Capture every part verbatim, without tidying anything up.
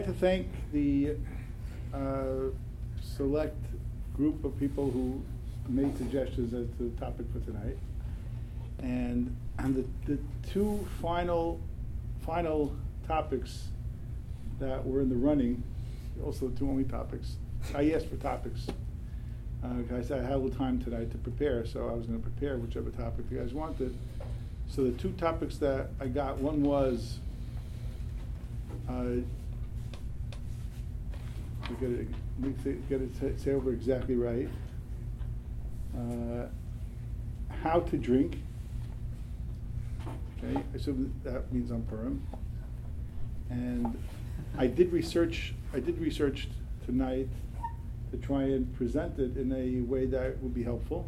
I'd like to thank the uh, select group of people who made suggestions as to the topic for tonight. And, and the, the two final final topics that were in the running, also the two only topics. I asked for topics. Uh, I said I had a little time tonight to prepare, so I was going to prepare whichever topic you guys wanted. So the two topics that I got, one was uh, get it, get it say, say over exactly right. Uh, how to drink. Okay, I assume that means on Purim. And I did research. I did research tonight to try and present it in a way that would be helpful.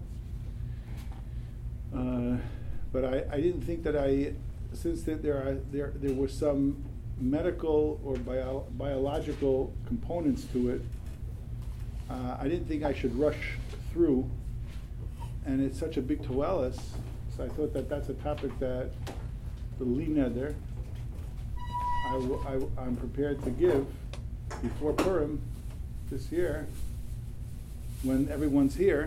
Uh, but I, I didn't think that I, since there are there there was some medical or bio, biological components to it, uh, I didn't think I should rush through. And it's such a big toelis, so I thought that that's a topic that the Li Neder, I, w- I w- I'm prepared to give before Purim this year, when everyone's here,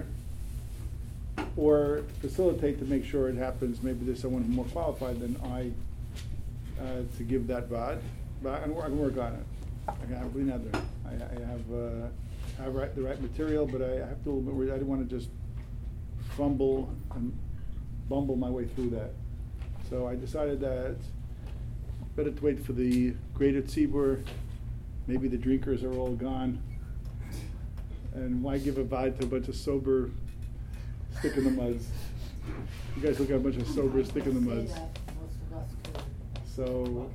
or facilitate to make sure it happens. Maybe there's someone more qualified than I uh, to give that vad. But I can, I can work on it. I have Li Neder. I, I have uh, I have right, the right material, but I have to a little bit worried. I didn't want to just fumble and bumble my way through that. So I decided that better to wait for the greater tzibur. Maybe the drinkers are all gone. And why give a vibe to a bunch of sober stick in the muds? You guys look at a bunch of sober stick in the muds. So,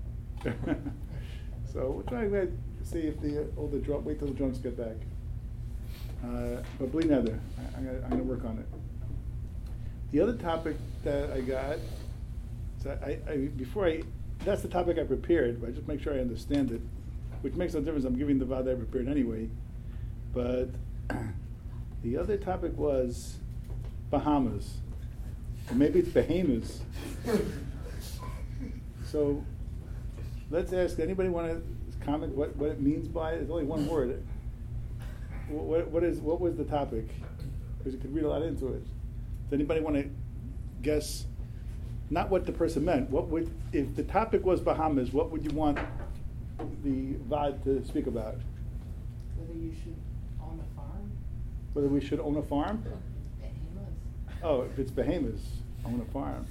so we'll try to see if the all the drunk, wait till the drunks get back. Uh, but Li Neder, I, I'm going to work on it. The other topic that I got, so I, I before I, that's the topic I prepared, but I just make sure I understand it, which makes no difference. I'm giving the vad I prepared anyway. But the other topic was Bahamas, or maybe it's Bahamas. So let's ask. Anybody want to comment what, what it means by it? It's only one word. What, what is what was the topic? Because you could read a lot into it. Does anybody want to guess? Not what the person meant. What would, if the topic was Bahamas, what would you want the vad to speak about? Whether you should own a farm. Whether we should own a farm? Bahamas. Oh, if it's Bahamas, own a farm.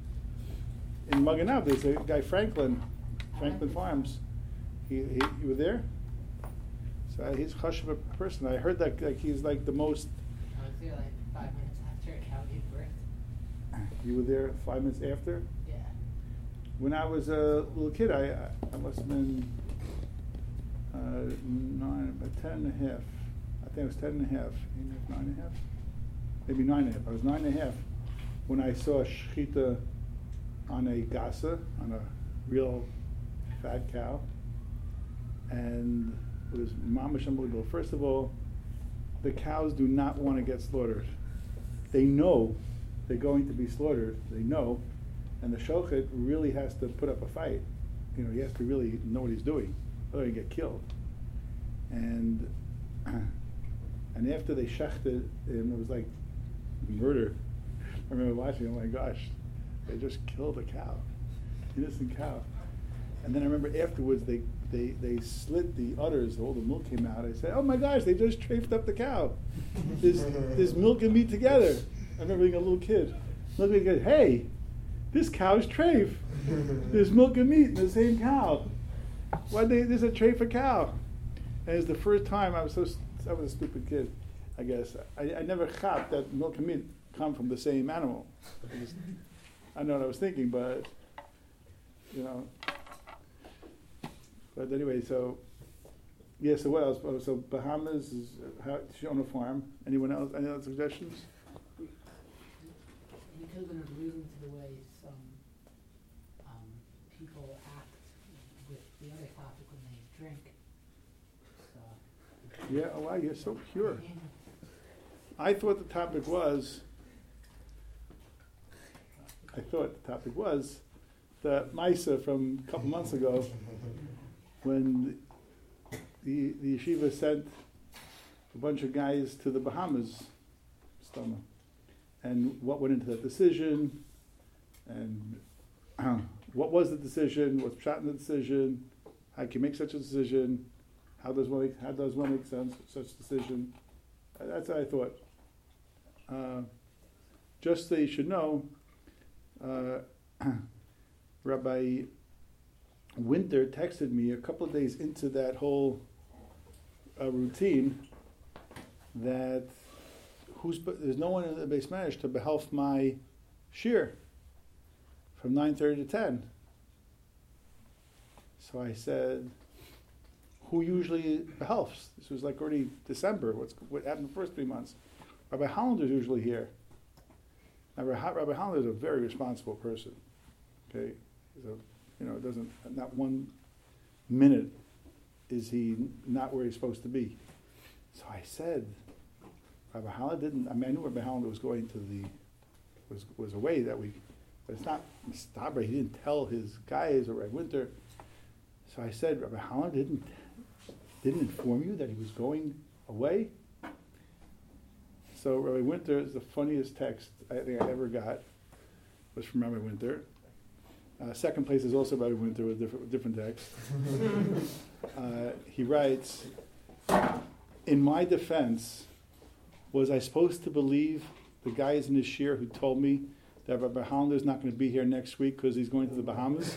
In Maganab, there's a guy Franklin, Franklin Farms. He, he you were there? So he's a hush of a person. I heard that like he's like the most. I was there like five minutes after a cow gave birth. You were there five minutes after? Yeah. When I was a little kid, I I must have been uh, nine, about ten and a half. I think I was ten and a half. Nine and a half? Maybe nine and a half. I was nine and a half when I saw a shechita on a gasa, on a real fat cow. And it was mamash unbelievable. First of all, the cows do not want to get slaughtered. They know they're going to be slaughtered. They know, and the shochet really has to put up a fight. You know, he has to really know what he's doing, or he get killed. And and after they shechted him, it was like murder. I remember watching. Oh my gosh, they just killed a cow, innocent cow. And then I remember afterwards they, they, they slit the udders, all the milk came out. I said, oh my gosh, they just trafed up the cow. There's, there's milk and meat together. I remember being a little kid. Looking at, hey, this cow's trafe. There's milk and meat in the same cow. Why they, there's a trafe of cow? And it's the first time I was so, I was a stupid kid, I guess. I, I never thought that milk and meat come from the same animal. I, just, I know what I was thinking, but, you know. But anyway, so, yeah, so what else? Oh, so Bahamas is how she own a farm. Anyone else? Any other suggestions? You could have been alluding to the way some um, people act with the other topic when they drink. So. Yeah, oh wow, you're so pure. I thought the topic was, I thought the topic was the Maisa from a couple months ago when the, the yeshiva sent a bunch of guys to the Bahamas, Stoma, and what went into that decision, and uh, what was the decision, what's shot in the decision, how can you make such a decision, how does one make, how does one make sense such a decision. Uh, that's what I thought. Uh, just so you should know, uh, Rabbi Winter texted me a couple of days into that whole uh, routine that who's there's no one in the base managed to behelp my shir from nine thirty to ten. So I said, who usually behelps? This was like already December. What's what happened the first three months? Rabbi Hollander's usually here. Now, Rabbi Hollander is a very responsible person. Okay, he's a, you know, doesn't not one minute is he not where he's supposed to be. So I said, Rabbi Hollander didn't. I mean, I knew Rabbi Hollander was going to the was was away that week, but it's not Mistabra. He didn't tell his guys or Rabbi Winter. So I said, Rabbi Hollander didn't didn't inform you that he was going away. So Rabbi Winter is the funniest text I think I ever got was from Rabbi Winter. Uh, second place is also Rabbi Winter with different, different text. uh, he writes, in my defense, was I supposed to believe the guys in the shir who told me that Rabbi Hollander is not going to be here next week because he's going to the Bahamas?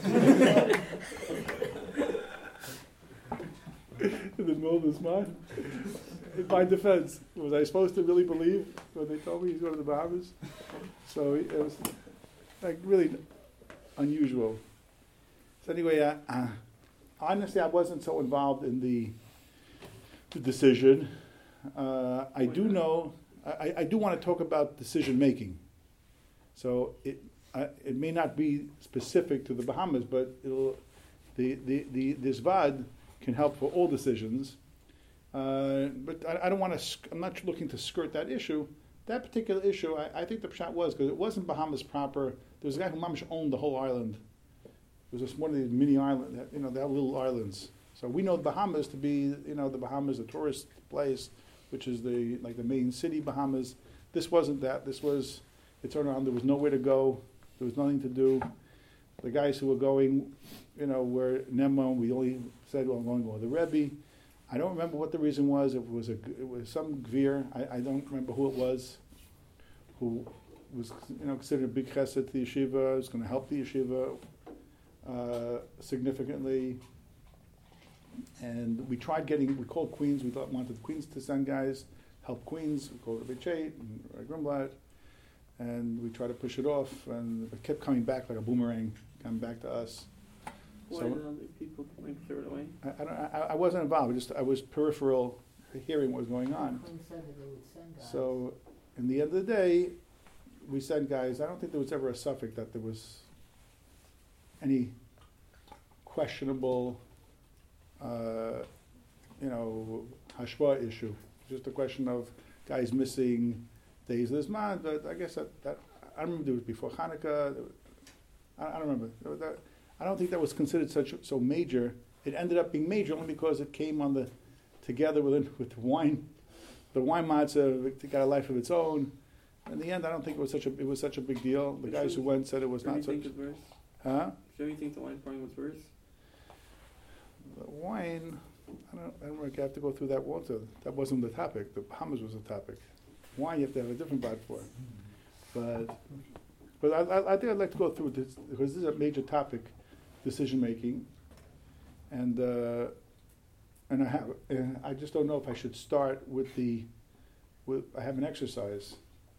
In the middle of this month? In my defense, was I supposed to really believe when they told me he's going to the Bahamas? So it was like really unusual. So anyway, uh, uh, honestly, I wasn't so involved in the, the decision. Uh, I do know, I, I do want to talk about decision making. So it uh, it may not be specific to the Bahamas, but it'll, the the the this V A D can help for all decisions. Uh, but I, I don't want to. Sc- I'm not looking to skirt that issue. That particular issue, I, I think the pshat was because it wasn't Bahamas proper. There was a guy who mamish owned the whole island. It was just one of these mini islands. You know, they have little islands. So we know the Bahamas to be, you know, the Bahamas, the tourist place, which is the like the main city Bahamas. This wasn't that. This was. It turned around. There was nowhere to go. There was nothing to do. The guys who were going, you know, were Nema. We only said, well, I'm going to go with the Rebbe. I don't remember what the reason was. It was a, it was some gvir. I, I don't remember who it was, who was, you know, considered a big chesed to the yeshiva. Was going to help the yeshiva uh, significantly. And we tried getting. We called Queens. We thought wanted Queens to send guys, help Queens. We called Rabbi Chait and Grimblatt, and we tried to push it off, and it kept coming back like a boomerang, coming back to us. Why So, did other people like throw it away? I, I, don't, I, I wasn't involved. Just I was peripheral, hearing what was going on. Queen said that they would send guys. So, in the end of the day, we sent guys. I don't think there was ever a suffix that there was any questionable, uh, you know, hashwa issue. Just a question of guys missing days of this month. But I guess that, that I don't remember it was before Hanukkah. I, I don't remember. That, I don't think that was considered such so major. It ended up being major only because it came on the together with with wine, the wine matzah. It got a life of its own. In the end, I don't think it was such a it was such a big deal. The But guys who should- went said it was Don't not you such. think it's worse? Huh? Don't you think the wine pouring was worse? The wine. I don't. I don't really have to go through that water. That wasn't the topic. The Bahamas was the topic. Wine, you have to have a different vibe for. But but I, I, I think I'd like to go through this because this is a major topic. Decision making, and uh, and I have and I just don't know if I should start with the with I have an exercise.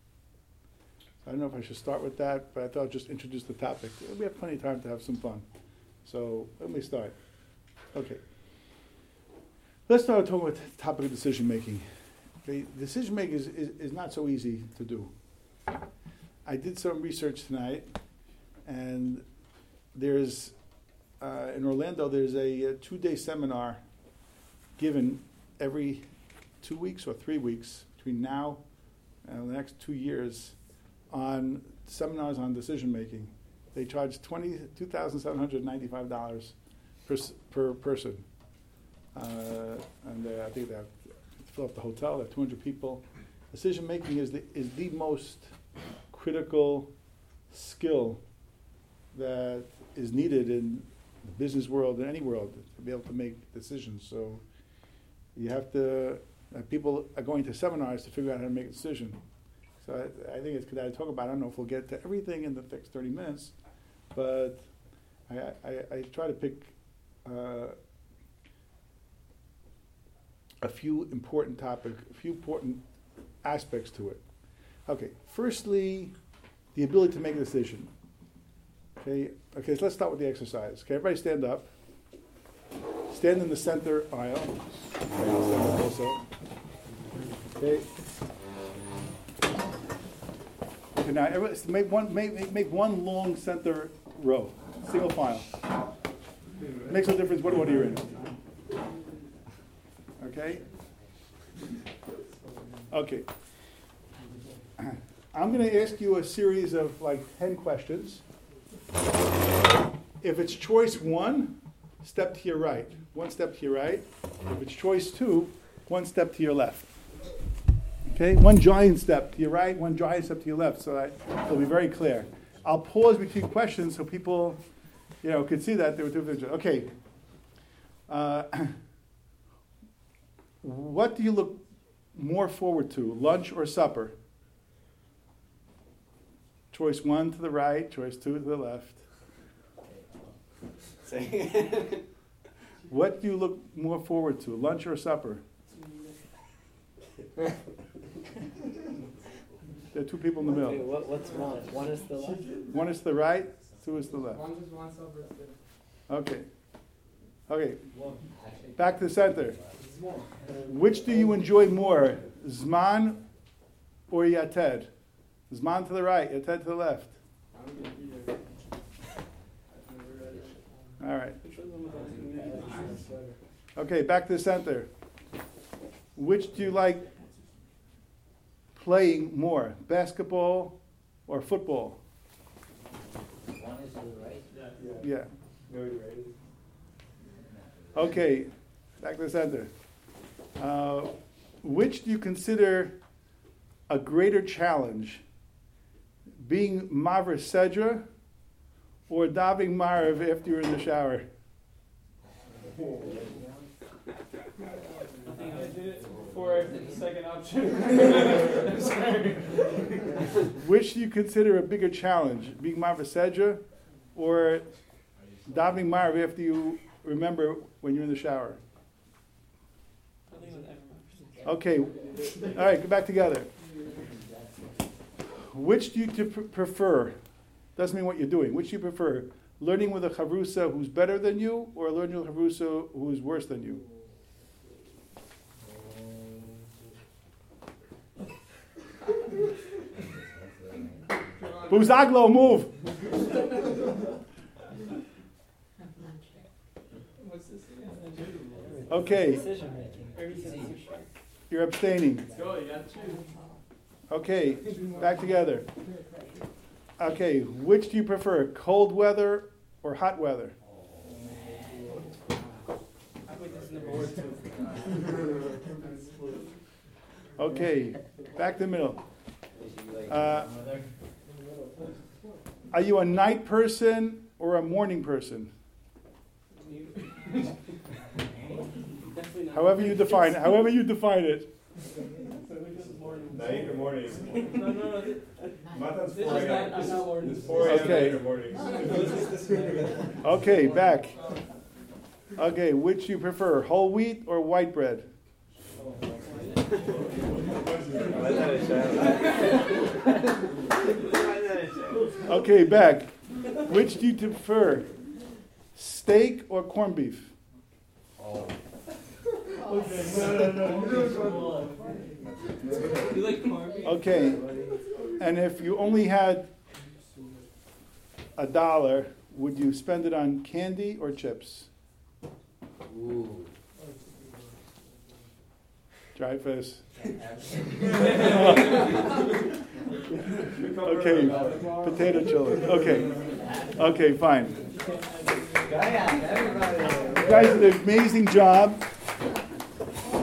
I don't know if I should start with that, but I thought I'd just introduce the topic. We have plenty of time to have some fun, so let me start. Okay, let's start talking with the topic of decision making. Okay, decision making is, is, is not so easy to do. I did some research tonight, and there's Uh, in Orlando, there's a, a two-day seminar given every two weeks or three weeks between now and the next two years on seminars on decision making. They charge twenty-two thousand seven hundred ninety-five dollars per per person. Uh, and uh, I think they have to fill up the hotel. They have two hundred people. Decision making is the is the most critical skill that is needed in the business world, in any world, to be able to make decisions. So you have to. Uh, people are going to seminars to figure out how to make a decision. So I, I think it's good I talk about. I don't know if we'll get to everything in the next thirty minutes, but I, I, I try to pick uh, a few important topics, a few important aspects to it. Okay, firstly, the ability to make a decision. Okay, okay. So let's start with the exercise. Okay, everybody stand up. Stand in the center aisle. Okay, I'll stand up also. Okay. Okay, now everybody make one make make one long center row, single file. Makes no difference what order you're in. Okay. Okay. I'm going to ask you a series of like ten questions. If it's choice one, step to your right. One step to your right. If it's choice two, one step to your left. Okay, one giant step to your right, one giant step to your left, so that it'll be very clear. I'll pause between questions so people, you know, could see that there were two things. Okay. Uh, what do you look more forward to, lunch or supper? Choice one to the right, choice two to the left. What do you look more forward to, lunch or supper? There are two people in the middle. Okay, what, what's one? One is the left? One is to the right, two is to the left. One is one, supper is the Okay. Okay. Back to the center. small. Which do you enjoy more, Zman or Yated? Zman to the right, Yated to the left. I don't get either. I've never read it. All right. Which one's the most Okay, back to the center. Which do you like playing more, basketball or football? One is to the right. Yeah. Okay, back to the center. Uh, which do you consider a greater challenge? Being Mavra Sedra or davening Marav after you're in the shower? I did it before I did the second option. Which do you consider a bigger challenge? Being Mavra Sedra or davening Marav after you remember when you're in the shower? I think it was everyone. Okay, all right, get back together. Which do you t- prefer? Doesn't mean what you're doing. Which do you prefer? Learning with a chavrusa who's better than you, or learning with a chavrusa who's worse than you? Buzaglo, move! What's this again? Okay, Decision making. Everything's so short. you're abstaining. Let's go, you got two. Okay, back together. Okay, which do you prefer, cold weather or hot weather? I think this is number one too. Okay, back to the middle. Uh, are you a night person or a morning person? Definitely not. However you define it. However you define it. Night or morning? No, no, no. This, Matan's this four is a.m. not, I'm not ordering It's this. four a.m. Okay. night or morning. Okay, back. Okay, which do you prefer, whole wheat or white bread? Okay, back. Which do you prefer, steak or corned beef? You like corned beef? Okay, and if you only had a dollar, would you spend it on candy or chips? Ooh. Dreyfus. Okay, potato chili. Okay, okay, fine. You guys did an amazing job.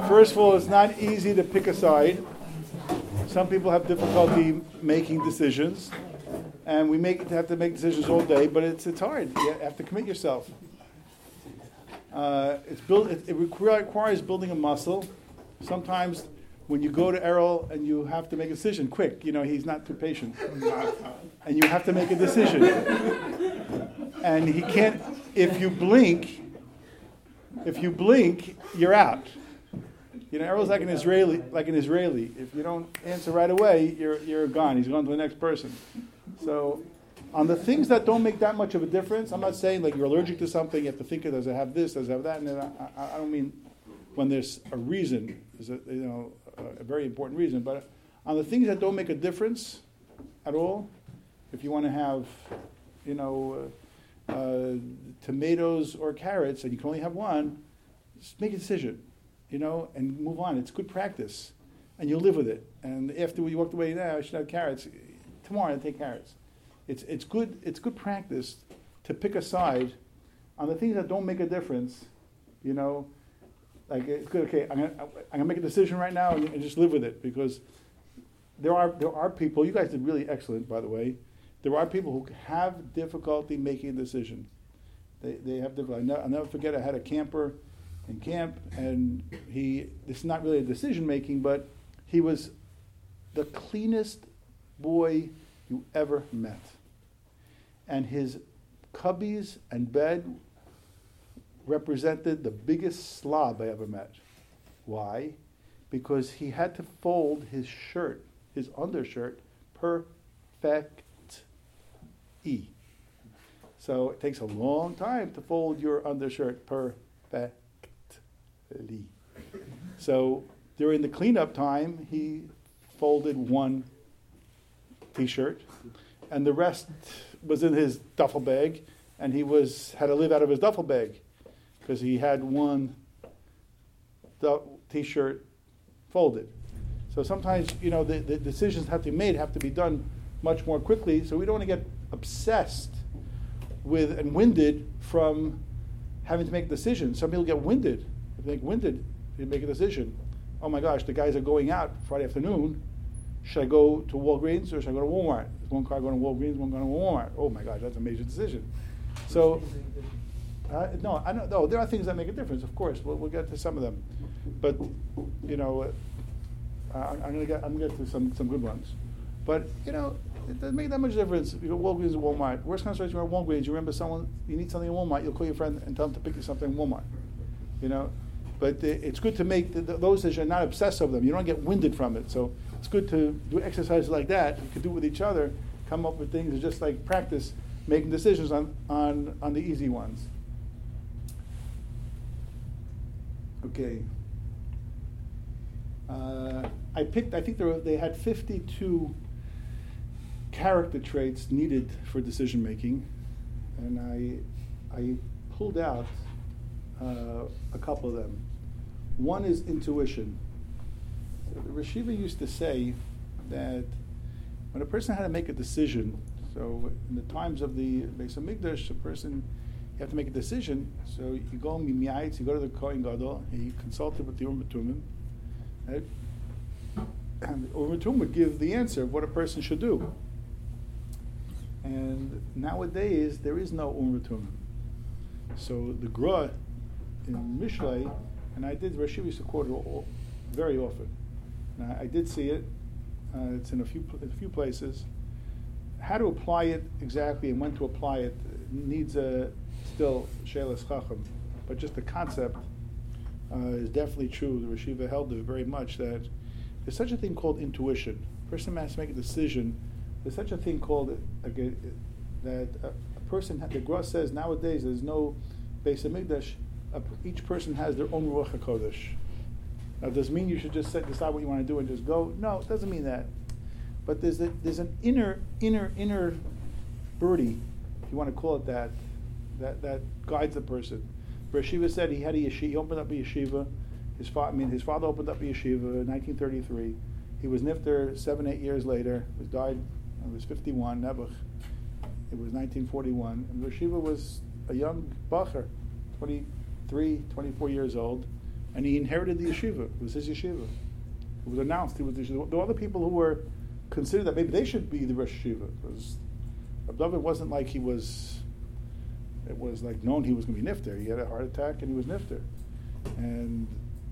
first of all, it's not easy to pick a side. Some people have difficulty making decisions, and we make have to make decisions all day. But it's it's hard. You have to commit yourself. Uh, it's built. It, it requires building a muscle. Sometimes when you go to Errol and you have to make a decision quick, you know he's not too patient, and you have to make a decision, and he can't. If you blink, if you blink, you're out. You know, Errol's like an Israeli, like an Israeli. If you don't answer right away, you're you're gone. He's gone to the next person. So, on the things that don't make that much of a difference, I'm not saying like you're allergic to something. You have to think, does it have this? Does it have that? And I, I, I don't mean when there's a reason, there's a, you know, a, a very important reason. But on the things that don't make a difference at all, if you want to have, you know, uh, uh, tomatoes or carrots, and you can only have one, just make a decision. You know, and move on. It's good practice, and you'll live with it. And after you walked away, now I should have carrots. Tomorrow I'll take carrots. It's it's good. It's good practice to pick a side on the things that don't make a difference. You know, like it's good. Okay, I'm gonna I'm gonna make a decision right now and, and just live with it, because there are there are people. You guys did really excellent, by the way. There are people who have difficulty making a decision. They they have difficulty. I'll never, I'll never forget. I had a camper in camp, and he, this is not really a decision making, but he was the cleanest boy you ever met. And his cubbies and bed represented the biggest slob I ever met. Why? Because he had to fold his shirt, his undershirt, perfectly. So it takes a long time to fold your undershirt perfectly. So during the cleanup time, he folded one T-shirt, and the rest was in his duffel bag, and he was had to live out of his duffel bag because he had one T-shirt folded. So sometimes, you know, the, the decisions have to be made, have to be done much more quickly. So we don't want to get obsessed with and winded from having to make decisions. Some people get winded. If they get winded, they make a decision. Oh my gosh, the guys are going out Friday afternoon. Should I go to Walgreens or should I go to Walmart? There's one car going to Walgreens, one going to Walmart. Oh my gosh, that's a major decision. So, uh, no, I don't know. There are things that make a difference, of course. We'll, we'll get to some of them. But, you know, uh, I'm going to get I'm going to get to some, some good ones. But, you know, it doesn't make that much difference. You go Walgreens or Walmart. Worst kind of situation, you're at Walgreens, you remember someone, you need something in Walmart, you'll call your friend and tell them to pick you something in Walmart. You know? But uh, it's good to make the, the, those that you're not obsessed with them. You don't get winded from it. So it's good to do exercises like that. You can do it with each other, come up with things, just like practice making decisions on, on, on the easy ones. Okay. Uh, I picked, I think there were, they had fifty-two character traits needed for decision making. And I, I pulled out uh, a couple of them. One is intuition. So the Rosh Yeshiva used to say that when a person had to make a decision, so in the times of the Beis HaMikdash, a person, you have to make a decision, so you go mimiyatz, you go to the Kohen Gadol, he consulted with the Urim Tumim, right? And the Urim Tumim would give the answer of what a person should do. And nowadays, there is no Urim Tumim. So the Gra in Mishlei, and I did, Rosh Yeshiva used to quote it all, very often. Now, I did see it. Uh, it's in a few a few places. How to apply it exactly and when to apply it needs a still Shelas Chacham, but just the concept uh, is definitely true. The Rosh Yeshiva held it very much that there's such a thing called intuition. A person has to make a decision. There's such a thing called like a, that a, a person. The Gra says nowadays there's no Beis HaMikdash. Uh, each person has their own Ruach HaKodesh. Now, does it mean you should just set, decide what you want to do and just go? No, it doesn't mean that. But there's a, there's an inner, inner, inner birdie, if you want to call it that, that, that guides the person. Rosh Yeshiva said he had a yeshiva. He opened up a yeshiva. His father, I mean, his father opened up a yeshiva in nineteen thirty-three. He was nifter seven, eight years later. He was died. He was fifty-one. Nebuch. It was nineteen forty-one, and Rosh Yeshiva was a young bacher, twenty-three, twenty-four years old. and he inherited the yeshiva. It was his yeshiva. It was announced he was the yeshiva. There were other people who were considered that maybe they should be the Rosh Yeshiva. Because David wasn't like he was, it was like known he was going to be nifter. He had a heart attack and he was nifter. And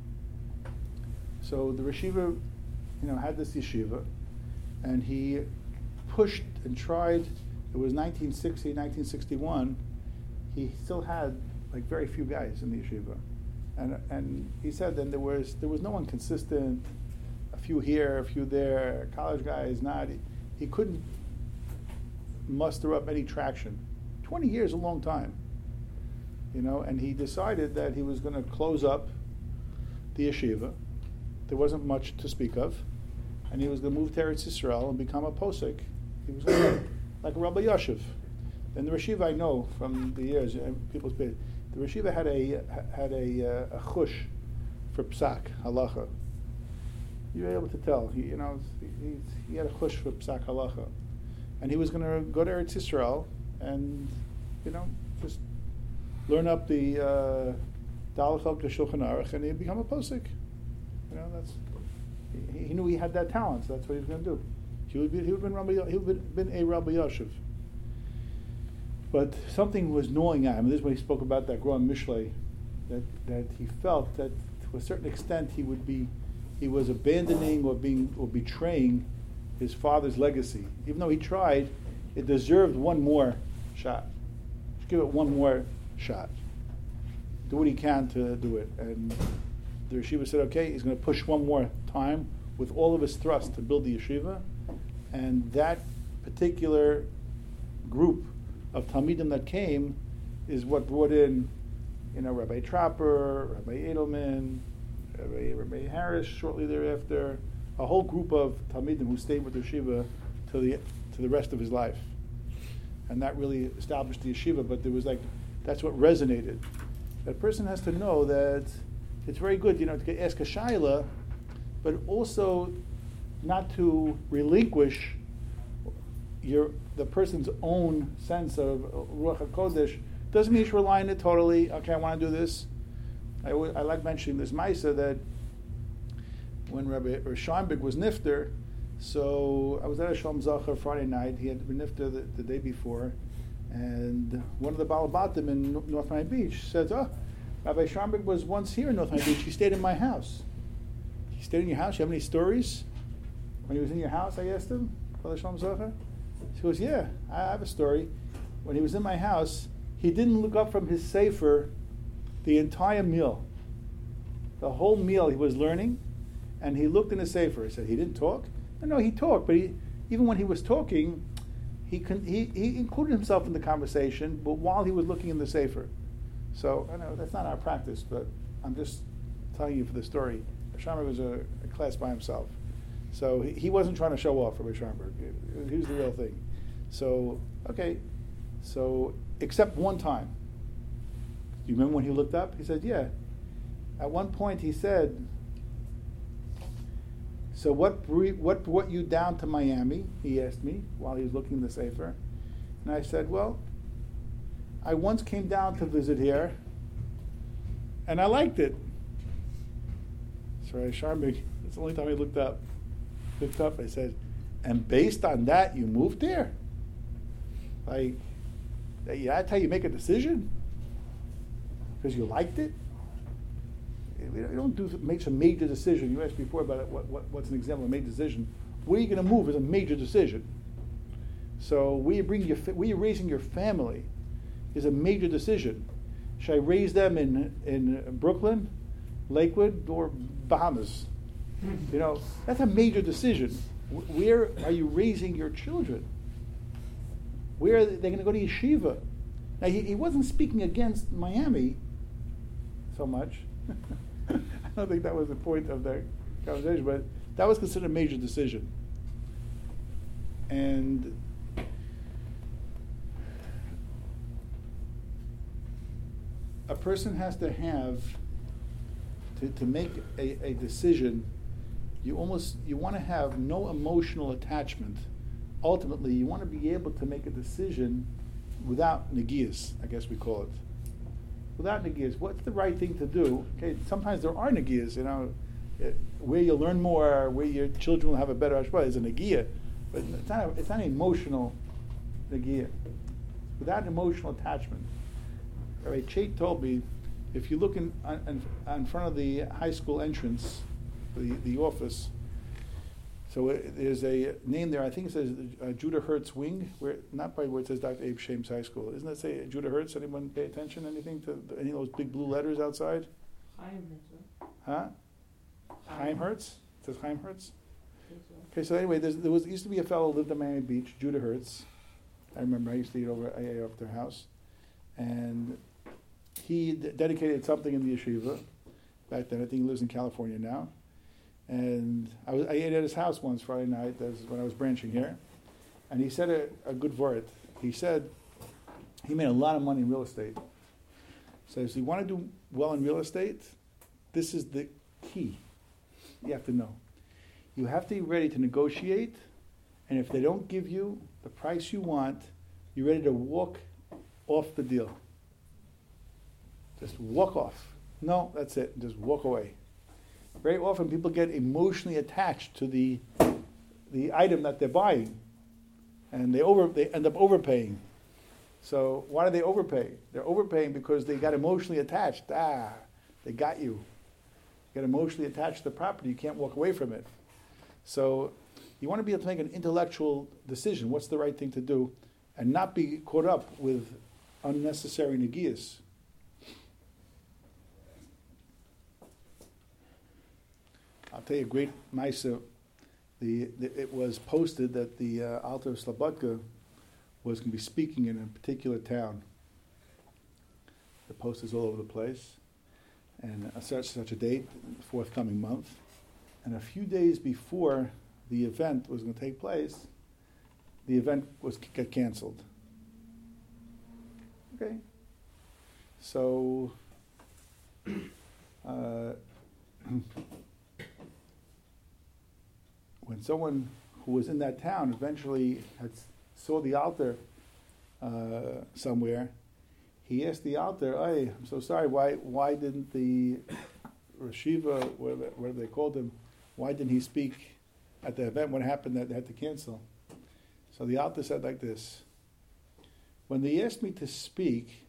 so the Rosh Yeshiva, you know, had this yeshiva, and he pushed and tried. It was nineteen sixty, nineteen sixty-one. He still had like very few guys in the yeshiva, and and he said then there was there was no one consistent. A few here, a few there. College guys, not. He, he couldn't muster up any traction. Twenty years is a long time, you know. And he decided that he was going to close up the yeshiva. There wasn't much to speak of, and he was going to move to Eretz Yisrael and become a posek. He was gonna be like a Rabbi Yashiv. And the Reshiva I know from the years, and people speak, the Reshiva had a had a, uh, a chush for psak halacha. You were able to tell, he, you know, he, he had a chush for psak halacha, and he was going to go to Eretz Yisrael and, you know, just learn up the Dalach uh, Shulchan Aruch, and he'd become a posek. You know, that's he, he knew he had that talent, so that's what he was going to do. He would be, he would have been Rabbi, he would have been a Rabbi Yashiv. But something was gnawing at him. This is when he spoke about that growing Mishlei, that that he felt that to a certain extent he would be, he was abandoning or being or betraying his father's legacy. Even though he tried, it deserved one more shot. Just give it one more shot. Do what he can to do it. And the yeshiva said, okay, he's going to push one more time with all of his thrust to build the yeshiva. And that particular group of Talmidim that came is what brought in, you know, Rabbi Trapper, Rabbi Edelman, Rabbi, Rabbi Harris shortly thereafter, a whole group of Talmidim who stayed with the yeshiva to the to the rest of his life. And that really established the yeshiva, but there was like, that's what resonated. A person has to know that it's very good, you know, to ask a shaila, but also not to relinquish your the person's own sense of Ruach HaKodesh. Doesn't mean you should rely on it totally. Okay, I want to do this. I, w- I like mentioning this Maisa that when Rabbi Scheinberg was nifter, so I was at a Shalom Zachar Friday night. He had been nifter the, the day before, and one of the Balabatim in North Miami Beach said, "Oh, Rabbi Scheinberg was once here in North Miami Beach. He stayed in my house." He stayed in your house? You have any stories? When he was in your house, I asked him, Father Shalom Zachar. He goes, yeah, I have a story. When he was in my house, he didn't look up from his sefer the entire meal. The whole meal he was learning, and he looked in his sefer. He said, he didn't talk? No, no, he talked, but he, even when he was talking, he, con- he he included himself in the conversation, but while he was looking in the sefer. So, I know that's not our practice, but I'm just telling you for the story. Schomburg was a, a class by himself. So he, he wasn't trying to show off for Schomburg. He was the real thing. So, okay, so except one time. Do you remember when he looked up? He said, yeah. At one point he said, so what what brought you down to Miami? He asked me while he was looking in the sefer. And I said, well, I once came down to visit here, and I liked it. So Schomburg, that's the only time he looked up. Looked up, I said, and based on that, you moved there? Like, that's how you make a decision? Because you liked it? We don't do make some major decision. You asked before about it, what, what, what's an example of a major decision. Where are you going to move is a major decision. So where you bring your, where you're raising your family is a major decision. Should I raise them in in Brooklyn, Lakewood, or Bahamas? You know, that's a major decision. Where are you raising your children? Where are they going to go to yeshiva? Now, he, he wasn't speaking against Miami so much. I don't think that was the point of the conversation, but that was considered a major decision. And a person has to have, to, to make a, a decision, you almost, you want to have no emotional attachment. Ultimately, you want to be able to make a decision without negias, I guess we call it. without negiyas. What's the right thing to do? Okay, sometimes there are negiyas, you know, it, where you learn more, where your children will have a better hashpah is a negiya, but it's not, a, it's not an emotional negiya. Without emotional attachment. Rabbi Chait told me, if you look in, in, in front of the high school entrance, the, the office, so it, there's a name there, I think it says uh, Judah Hertz Wing, where not by where it says Doctor Abe Shames High School. Isn't that say Judah Hertz? Anyone pay attention? Anything to the, any of those big blue letters outside? Chaim Hertz, Huh? Chaim Hertz? It says Chaim Hertz? I think so. Okay, so anyway, there's, there was used to be a fellow who lived on Miami Beach, Judah Hertz. I remember I used to eat over I ate over their house. And he d- dedicated something in the yeshiva back then. I think he lives in California now. And I, was, I ate at his house once Friday night. That was when I was branching here. And he said a, a good word. He said he made a lot of money in real estate. So if you want to do well in real estate, this is the key. You have to know. You have to be ready to negotiate. And if they don't give you the price you want, you're ready to walk off the deal. Just walk off. No, that's it. Just walk away. Very often people get emotionally attached to the the item that they're buying, and they over they end up overpaying. So why do they overpay? They're overpaying because they got emotionally attached. Ah, they got you. You got emotionally attached to the property. You can't walk away from it. So you want to be able to make an intellectual decision. What's the right thing to do, and not be caught up with unnecessary negiyas. I'll tell you a great Maisa. The, the it was posted that the uh, Alter of Slobodka was going to be speaking in a particular town. The posters all over the place, and a such such a date, forthcoming month, and a few days before the event was going to take place, the event was got canceled. Okay, so. Uh, When someone who was in that town eventually had saw the altar uh, somewhere, he asked the altar, "Hey, I'm so sorry. Why why didn't the Rashiva, whatever, whatever they called him, why didn't he speak at the event? What happened that they had to cancel?" So the altar said like this: "When they asked me to speak,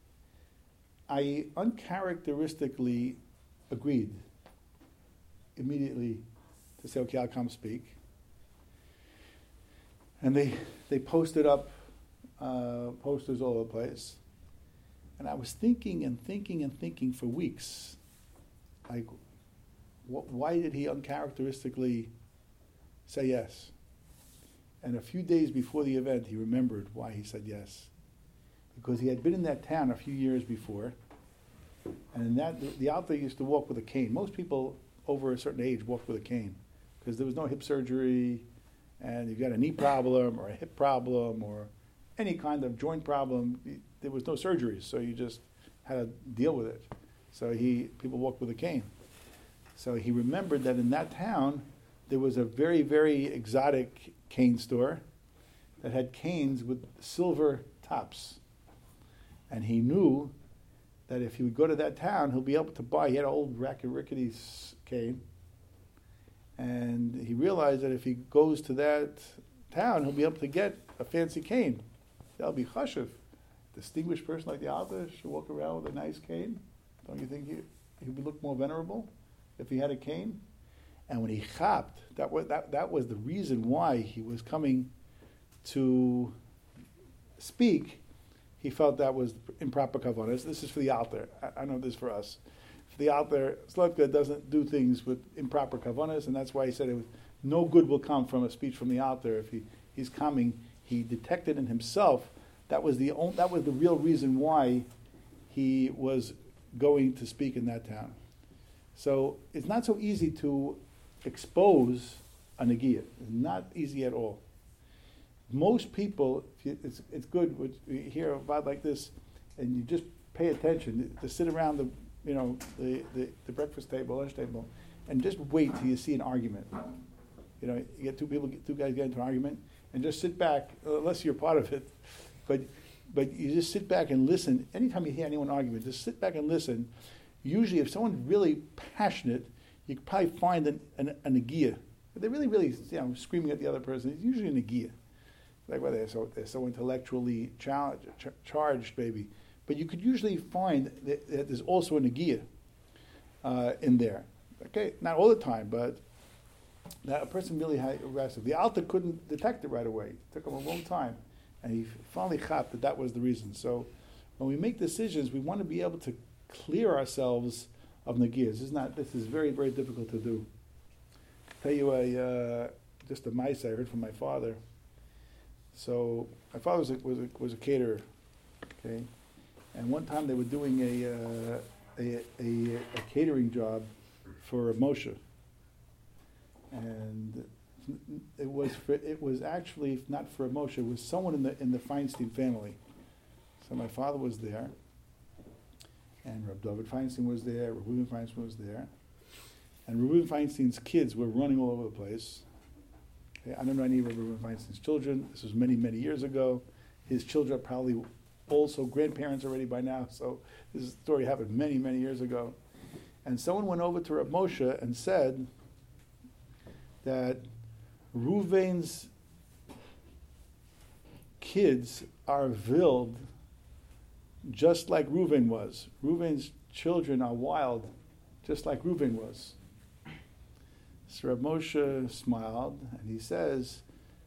I uncharacteristically agreed immediately to say, okay, I'll come speak." And they they posted up uh, posters all over the place. And I was thinking and thinking and thinking for weeks, like, wh- why did he uncharacteristically say yes? And a few days before the event, he remembered why he said yes. Because he had been in that town a few years before, and in that, the, the outfit used to walk with a cane. Most people over a certain age walked with a cane, because there was no hip surgery, and if you got a knee problem or a hip problem or any kind of joint problem, there was no surgeries, so you just had to deal with it. So he people walked with a cane. So he remembered that in that town there was a very, very exotic cane store that had canes with silver tops. And he knew that if he would go to that town, he'll be able to buy, he had an old rickety cane, and he realized that if he goes to that town, he'll be able to get a fancy cane. That'll be chashuv. Distinguished person like the Alter should walk around with a nice cane. Don't you think he he would look more venerable if he had a cane? And when he chapped, that was that, that was the reason why he was coming to speak. He felt that was improper kavanas. This is for the Alter. I, I know this for us. For the Alter, Slotka doesn't do things with improper kavanas, and that's why he said it was, no good will come from a speech from the Alter. If he, he's coming, he detected in himself that was the only, that was the real reason why he was going to speak in that town. So it's not so easy to expose a negiyah. It's not easy at all. Most people, if you, it's it's good when you hear about like this, and you just pay attention to sit around the you know the, the, the breakfast table, lunch table, and just wait till you see an argument. You know, you get two people, two guys get into an argument, and just sit back, unless you're part of it. But but you just sit back and listen. Anytime you hear anyone argue, just sit back and listen. Usually, if someone's really passionate, you could probably find an, an, a negia. If they're really, really you know, screaming at the other person, it's usually a negia. Like whether they're so, they're so intellectually char- ch- charged, maybe. But you could usually find that, that there's also a negia uh, in there. Okay, not all the time, but that a person really had aggressive. The Alta couldn't detect it right away. It took him a long time. And he finally chapped that that was the reason. So when we make decisions, we want to be able to clear ourselves of negias. This is not. This is very, very difficult to do. I'll tell you a uh, just a mice I heard from my father. So my father was a, was a, was a caterer, okay, and one time they were doing a uh, a, a, a catering job for Moshe, and it was for, it was actually not for Moshe. It was someone in the in the Feinstein family. So my father was there, and Reb David Feinstein was there. Reuben Feinstein was there, and Reuben Feinstein's kids were running all over the place. Okay, I don't know any of Reuben Feinstein's children. This was many many years ago. His children are probably also grandparents already by now. So this story happened many many years ago, and someone went over to Reb Moshe and said that Reuven's kids are villed just like Reuven was. Reuven's children are wild just like Reuven was. So Reb Moshe smiled and he says,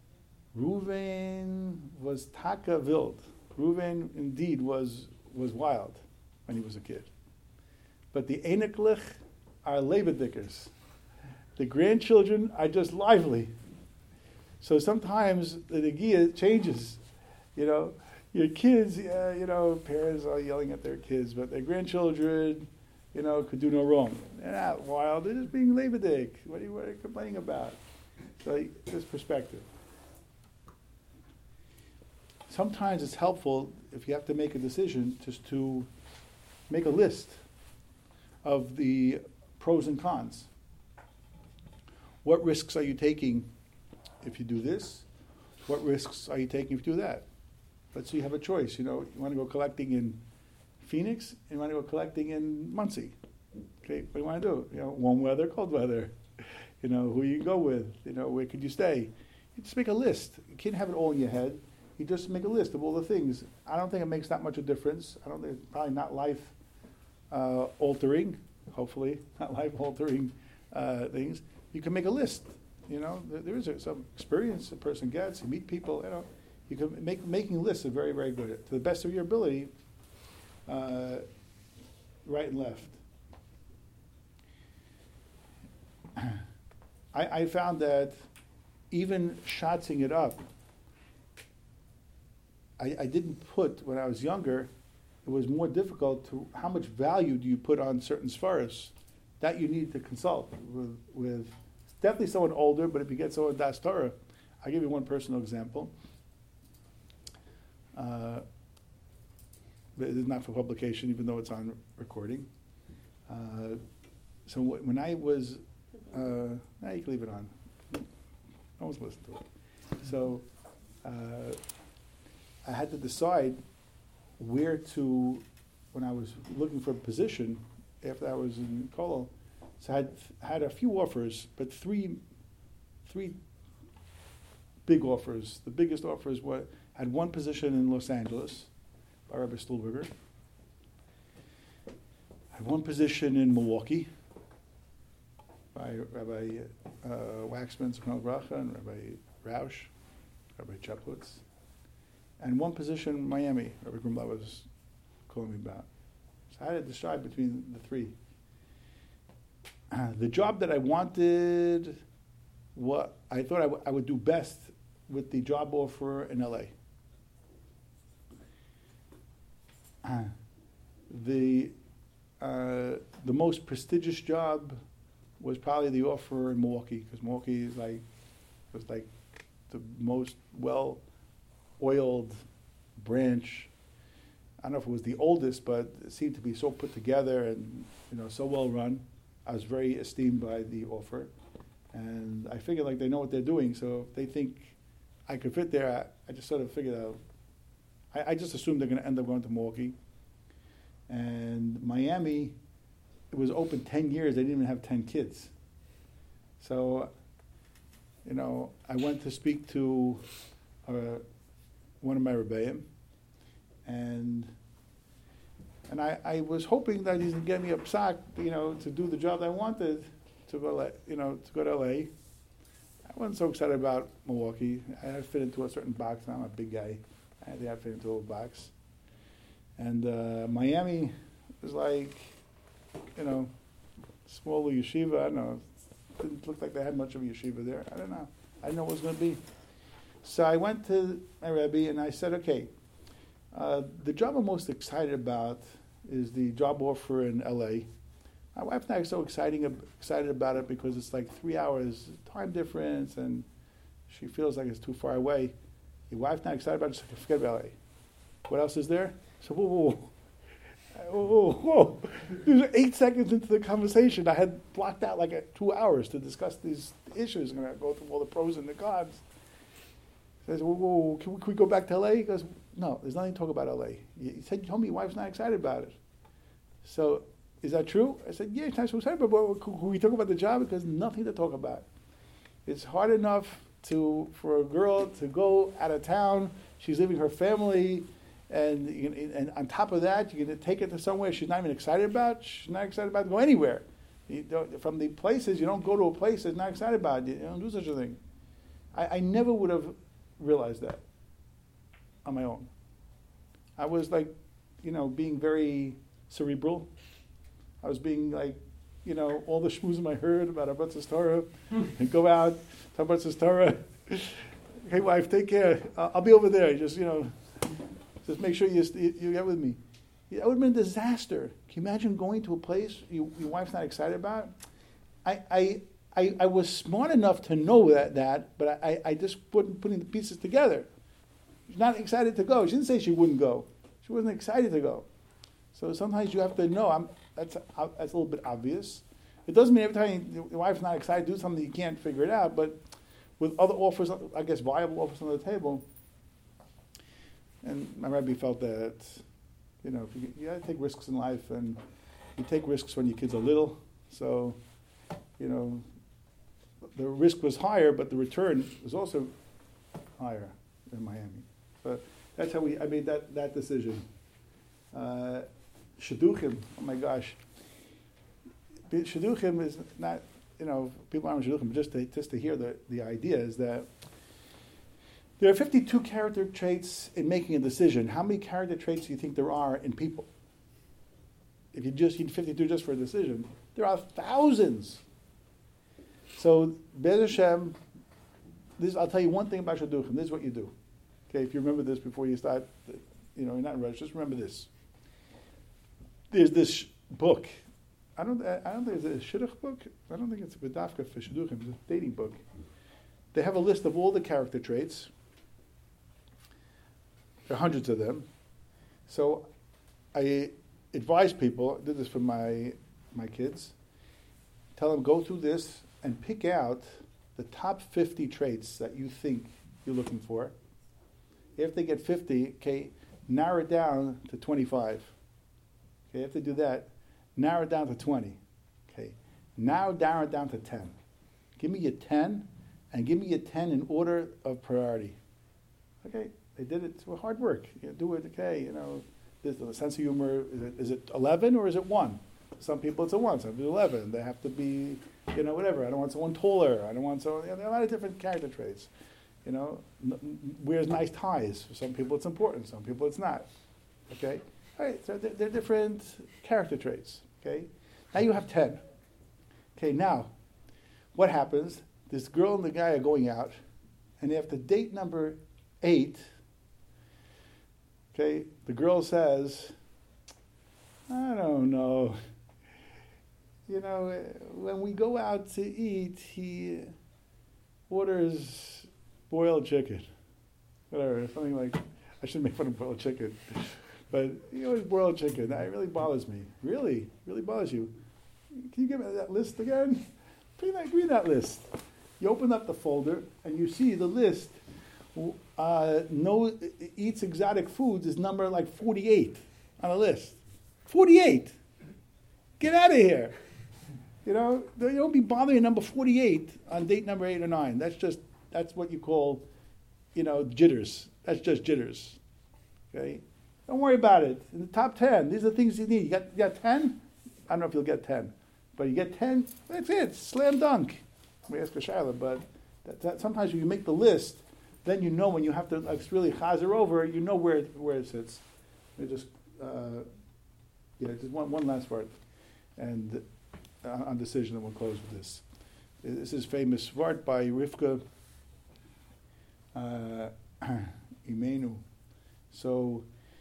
Reuven was taka wild. Reuven indeed was was wild when he was a kid. But the Eineklich are lebedickers. The grandchildren are just lively. So sometimes the negia changes. You know, your kids, yeah, you know, parents are yelling at their kids, but their grandchildren, you know, could do no wrong. They're not wild. They're just being lebedick. What are you, what are you complaining about? So this perspective. Sometimes it's helpful if you have to make a decision just to make a list of the pros and cons. What risks are you taking if you do this? What risks are you taking if you do that? Let's say you have a choice. You know, you want to go collecting in Phoenix, and you want to go collecting in Muncie. Okay, what do you want to do? You know, warm weather, cold weather. You know, who you go with. You know, where could you stay? You just make a list. You can't have it all in your head. You just make a list of all the things. I don't think it makes that much a difference. I don't think it's probably not life uh, altering. Hopefully, not life altering uh, things. You can make a list. You know, there, there is a, some experience a person gets. You meet people. You know, you can make making lists is very, very good to the best of your ability. Uh, right and left. I, I found that even shotzing it up, I, I didn't put when I was younger. It was more difficult to how much value do you put on certain svaros that you need to consult with, with definitely someone older. But if you get someone das Torah, I'll give you one personal example. Uh, but it is not for publication, even though it's on recording. Uh, so w- when I was, uh, now you can leave it on. No one's listening to it. So uh, I had to decide where to, when I was looking for a position after I was in Kollel. So I had had a few offers, but three, three big offers. The biggest offers were had one position in Los Angeles by Rabbi Stulberger. I had one position in Milwaukee by Rabbi uh, Waxman, Zichrono Livracha, and Rabbi Rausch, Rabbi Cheplitz. And one position in Miami, Rabbi Grumblat was calling me about. So I had to decide between the three. Uh, the job that I wanted, what I thought I, w- I would do best with the job offer in L A. Uh, the uh, the most prestigious job was probably the offer in Milwaukee, because Milwaukee is like was like the most well oiled branch. I don't know if it was the oldest, but it seemed to be so put together and you know so well run. I was very esteemed by the offer, and I figured like they know what they're doing. So if they think I could fit there, I, I just sort of figured out I, I just assumed they're going to end up going to Milwaukee. And Miami, it was open ten years. They didn't even have ten kids. So, you know, I went to speak to uh, one of my rebbeim, and and I, I was hoping that he's going to get me a psak, you know, to do the job I wanted, to go, you know, to go to L A. I wasn't so excited about Milwaukee. I had to fit into a certain box. I'm a big guy. I had to fit into a little box. And uh, Miami was like, you know, small little yeshiva. I don't know. Didn't look like they had much of a yeshiva there. I don't know. I didn't know what it was going to be. So I went to my Rebbe and I said, okay, uh, the job I'm most excited about is the job offer in L A. My wife and I are so exciting, excited about it because it's like three hours time difference and she feels like it's too far away. Your wife not excited about it, just forget about L A. What else is there? So whoa, whoa, whoa, whoa, whoa. These are eight seconds into the conversation. I had blocked out like a, two hours to discuss these issues. I'm going to go through all the pros and the cons. He says, whoa, whoa, can we, can we go back to L A? He goes, no, there's nothing to talk about L A. He said, you told me your wife's not excited about it. So, is that true? I said, yeah, she's not so excited about it. Can we talk about the job? Because nothing to talk about. It's hard enough to for a girl to go out of town. She's leaving her family. And, and on top of that, you're going to take it to somewhere she's not even excited about. She's not excited about to go anywhere. You don't, from the places, you don't go to a place that's not excited about it. You don't do such a thing. I, I never would have realized that on my own. I was like, you know, being very cerebral. I was being like, you know, all the shmoozim I heard about Abratzas Torah, and go out, talk about Abratzas Torah. Hey, wife, take care. I'll, I'll be over there. Just, you know, just make sure you you get with me. Yeah, that would have been a disaster. Can you imagine going to a place you, your wife's not excited about? I, I I I was smart enough to know that, that but I, I just wasn't putting the pieces together. She's not excited to go. She didn't say she wouldn't go. She wasn't excited to go. So sometimes you have to know. I'm, that's uh, that's a little bit obvious. It doesn't mean every time your wife's not excited to do something you can't figure it out. But with other offers, I guess viable offers on the table. And my Rebbe felt that, you know, you, you got to take risks in life, and you take risks when your kids are little. So, you know, the risk was higher, but the return was also higher in Miami. So that's how we. I made that that decision. Uh, Shidduchim. Oh my gosh. Shidduchim is not. You know, people aren't Shidduchim. Just to just to hear the the idea is that. There are fifty-two character traits in making a decision. How many character traits do you think there are in people? If you just need fifty-two just for a decision, there are thousands. So, Be'ez Hashem, this, I'll tell you one thing about Shidduchim. This is what you do. Okay, if you remember this before you start, you know, you're not in rush, just remember this. There's this book. I don't, I don't think it's a Shidduch book. I don't think it's a Bedafka for Shidduchim. It's a dating book. They have a list of all the character traits. There are hundreds of them. So I advise people, I did this for my my kids, tell them go through this and pick out the top fifty traits that you think you're looking for. If they get fifty, okay, narrow it down to twenty-five. Okay, if they do that, narrow it down to twenty. Okay, now narrow it down to ten. Give me your ten, and give me your ten in order of priority. Okay, they did it. It's hard work. You do it. Okay, you know, there's a sense of humor. Is it, is it eleven or is it one? Some people it's a one. Some people it's eleven. They have to be, you know, whatever. I don't want someone taller. I don't want someone. You know, there are a lot of different character traits. You know, n- wears nice ties. For some people it's important. Some people it's not. Okay, all right. So they're, they're different character traits. Okay, now you have ten. Okay, now what happens? This girl and the guy are going out, and after date number eight, okay, the girl says, I don't know, you know, when we go out to eat, he orders boiled chicken. Whatever, something like, I shouldn't make fun of boiled chicken, but he always boiled chicken. That really bothers me. Really, really bothers you. Can you give me that list again? Give me that, give me that list. You open up the folder and you see the list uh, no eats exotic foods is number like forty-eight on the list. forty-eight. Get out of here. You know, you don't be bothering number forty-eight on date number eight or nine. That's just, that's what you call, you know, jitters. That's just jitters. Okay? Don't worry about it. In the top ten, these are the things you need. You got, you got ten? I don't know if you'll get ten. But you get ten, that's it. Slam dunk. We ask a Shaila, but that, that, sometimes when you make the list, then you know when you have to like, really chazer over, you know where it, where it sits. We just, uh, yeah, just one, one last word. And uh, on decision, and we'll close with this. This is famous word by Rivka uh, Imenu. So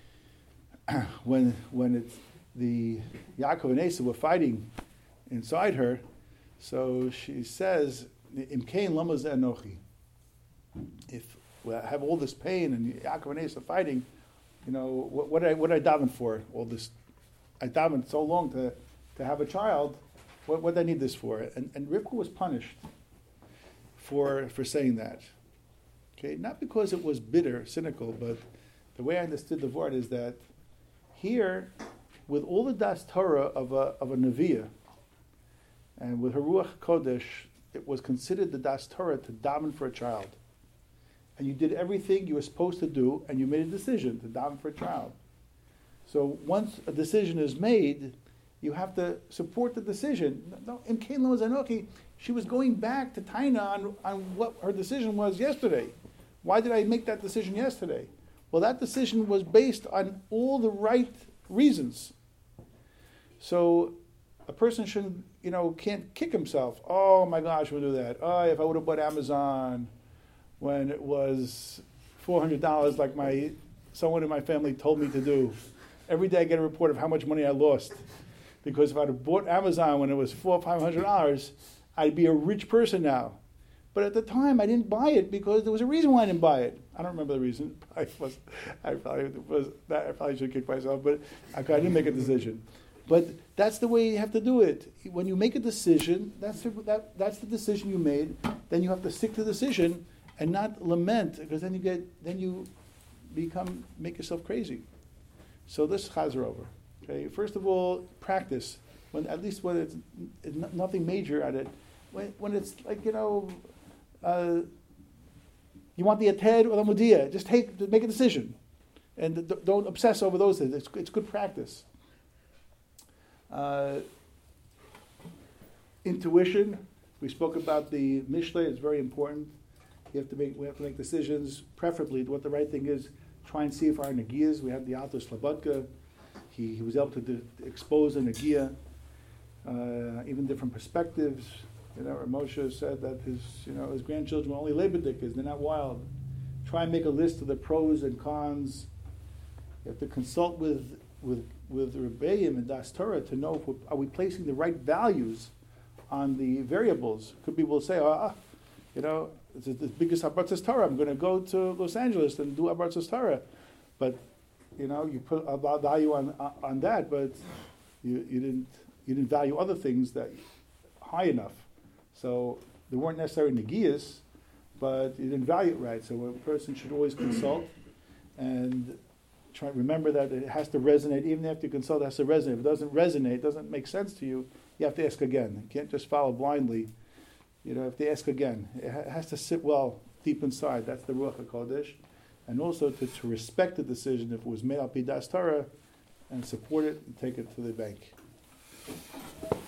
when when it's the Yaakov and Esau were fighting inside her, so she says, "Imkein lama ze anochi." If we have all this pain and Yaakov and Esau fighting, you know, what, what did I what did I daven for? All this, I davened so long to to have a child. What what did I need this for? And and Rivka was punished for for saying that. Okay, not because it was bitter, cynical, but the way I understood the word is that here, with all the das Torah of a of a Neviah, and with her Ruach Kodesh, it was considered the das Torah to daven for a child. And you did everything you were supposed to do, and you made a decision to daven for a child. So once a decision is made, you have to support the decision. No, in Kain Lo Zanoki, she was going back to Taina on, on what her decision was yesterday. Why did I make that decision yesterday? Well, that decision was based on all the right reasons. So a person shouldn't, you know, can't kick himself. Oh my gosh, we'll do that. Oh, if I would have bought Amazon when it was four hundred dollars like my someone in my family told me to do. Every day I get a report of how much money I lost. Because if I'd have bought Amazon when it was four or five hundred dollars, I'd be a rich person now. But at the time, I didn't buy it because there was a reason why I didn't buy it. I don't remember the reason. I was, I probably was that. I probably should kick myself, but I, I didn't make a decision. But that's the way you have to do it. When you make a decision, that's the, that, that's the decision you made. Then you have to stick to the decision and not lament, because then you get then you become make yourself crazy. So this chazer over. Okay, first of all, practice. When at least when it's, it's nothing major at it. When, when it's like you know, uh, you want the ated or the mudia, just take make a decision, and d- don't obsess over those things. It's, it's good practice. Uh, intuition. We spoke about the Mishle. It's very important. You have to make we have to make decisions, preferably what the right thing is. Try and see if our nagiyas. We had the Alter Slobodka. He, he was able to do, expose a nagiya, uh, even different perspectives. You know, Moshe said that his, you know, his grandchildren were only lebedikas, they're not wild. Try and make a list of the pros and cons. You have to consult with with with Rebbeim and Das Torah to know if we're, are we placing the right values on the variables. Could people say, ah, you know, it's the biggest Abratzas Torah, I'm going to go to Los Angeles and do Abratzas Torah. But, you know, you put a lot of value on on that, but you, you didn't you didn't value other things that high enough. So they weren't necessarily negiyas, but you didn't value it right. So a person should always consult and try remember that it has to resonate. Even after you consult, it has to resonate. If it doesn't resonate, doesn't make sense to you, you have to ask again. You can't just follow blindly. You know, you have to ask again. It ha- has to sit well deep inside. That's the Ruach HaKodesh. And also to, to respect the decision if it was made up by Das Torah and support it and take it to the bank.